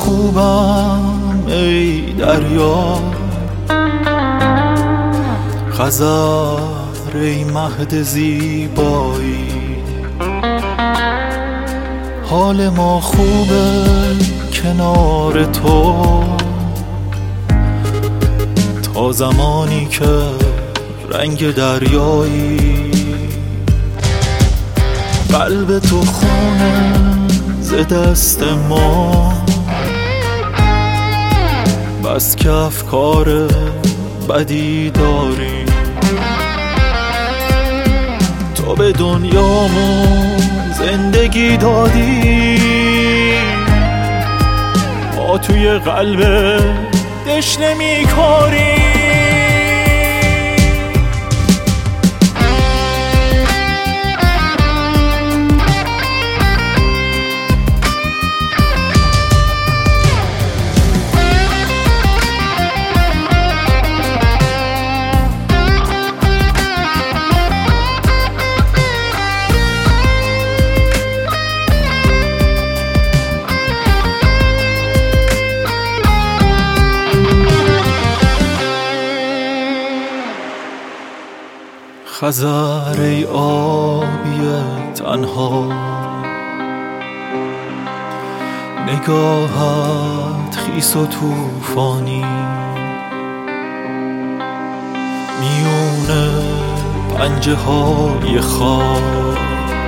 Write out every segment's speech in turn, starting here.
خوبم ای دریا، خزر ای مهد زیبایی. حال ما خوبه کنار تو تا زمانی که رنگ دریایی. قلب تو خونه ز دست ما، بس که افکار بدی داری. تو به دنیامون زندگی دادی، ما توی قلب دشنه میکاری. خزر ای آبی تنها، نگاهت خیس و توفانی. میونه پنجه های خاک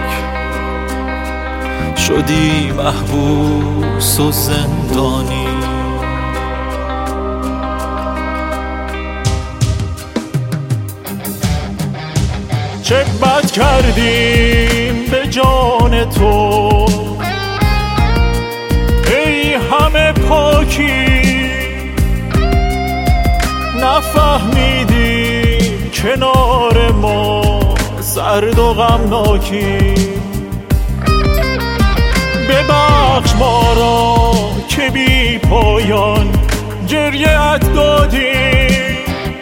شدی محبوس و زندانی. چه بد کردیم به جان تو ای همه پاکی، نفهمیدیم کنار ما سرد و غمناکی. ببخش ما را که بی پایان گریه‌ات دادیم،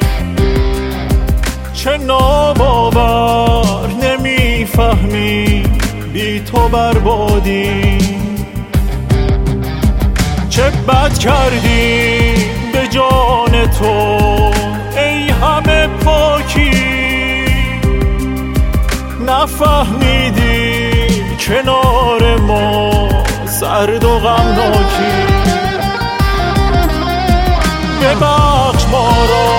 چه ناباور نمیفهمی بی تو بربادی. چه بد کردی به جان تو ای همه پاکی، نفهمیدی کنار ما سرد و غمناکی. ببخش ما را